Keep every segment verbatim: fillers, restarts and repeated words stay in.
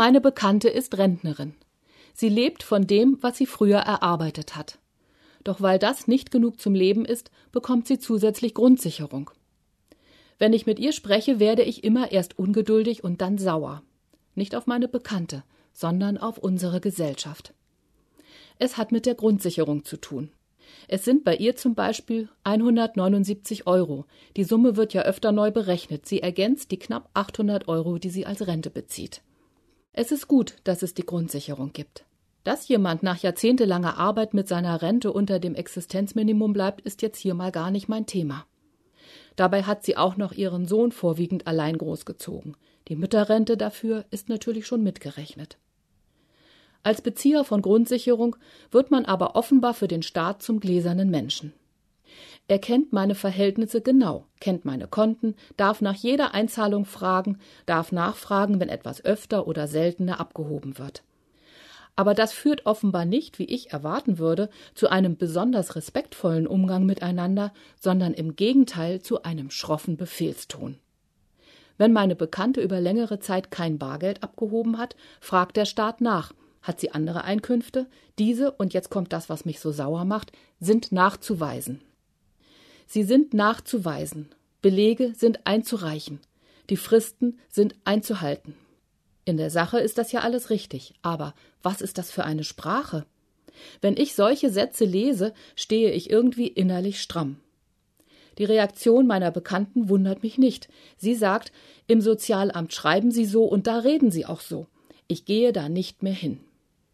Meine Bekannte ist Rentnerin. Sie lebt von dem, was sie früher erarbeitet hat. Doch weil das nicht genug zum Leben ist, bekommt sie zusätzlich Grundsicherung. Wenn ich mit ihr spreche, werde ich immer erst ungeduldig und dann sauer. Nicht auf meine Bekannte, sondern auf unsere Gesellschaft. Es hat mit der Grundsicherung zu tun. Es sind bei ihr zum Beispiel hundertneunundsiebzig Euro. Die Summe wird ja öfter neu berechnet. Sie ergänzt die knapp achthundert Euro, die sie als Rente bezieht. Es ist gut, dass es die Grundsicherung gibt. Dass jemand nach jahrzehntelanger Arbeit mit seiner Rente unter dem Existenzminimum bleibt, ist jetzt hier mal gar nicht mein Thema. Dabei hat sie auch noch ihren Sohn vorwiegend allein großgezogen. Die Mütterrente dafür ist natürlich schon mitgerechnet. Als Bezieher von Grundsicherung wird man aber offenbar für den Staat zum gläsernen Menschen. Er kennt meine Verhältnisse genau, kennt meine Konten, darf nach jeder Einzahlung fragen, darf nachfragen, wenn etwas öfter oder seltener abgehoben wird. Aber das führt offenbar nicht, wie ich erwarten würde, zu einem besonders respektvollen Umgang miteinander, sondern im Gegenteil zu einem schroffen Befehlston. Wenn meine Bekannte über längere Zeit kein Bargeld abgehoben hat, fragt der Staat nach. Hat sie andere Einkünfte? Diese, und jetzt kommt das, was mich so sauer macht, sind nachzuweisen. Sie sind nachzuweisen. Belege sind einzureichen. Die Fristen sind einzuhalten. In der Sache ist das ja alles richtig, aber was ist das für eine Sprache? Wenn ich solche Sätze lese, stehe ich irgendwie innerlich stramm. Die Reaktion meiner Bekannten wundert mich nicht. Sie sagt, im Sozialamt schreiben Sie so und da reden Sie auch so. Ich gehe da nicht mehr hin.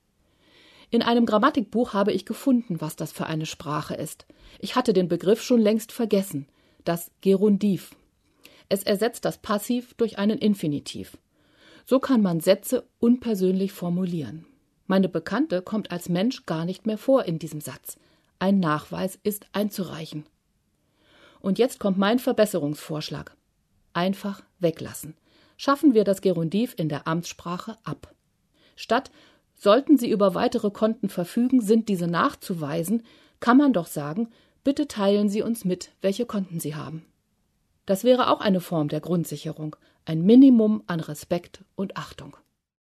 In einem Grammatikbuch habe ich gefunden, was das für eine Sprache ist. Ich hatte den Begriff schon längst vergessen. Das Gerundiv. Es ersetzt das Passiv durch einen Infinitiv. So kann man Sätze unpersönlich formulieren. Meine Bekannte kommt als Mensch gar nicht mehr vor in diesem Satz. Ein Nachweis ist einzureichen. Und jetzt kommt mein Verbesserungsvorschlag. Einfach weglassen. Schaffen wir das Gerundiv in der Amtssprache ab. Statt sollten Sie über weitere Konten verfügen, sind diese nachzuweisen, kann man doch sagen, bitte teilen Sie uns mit, welche Konten Sie haben. Das wäre auch eine Form der Grundsicherung, ein Minimum an Respekt und Achtung.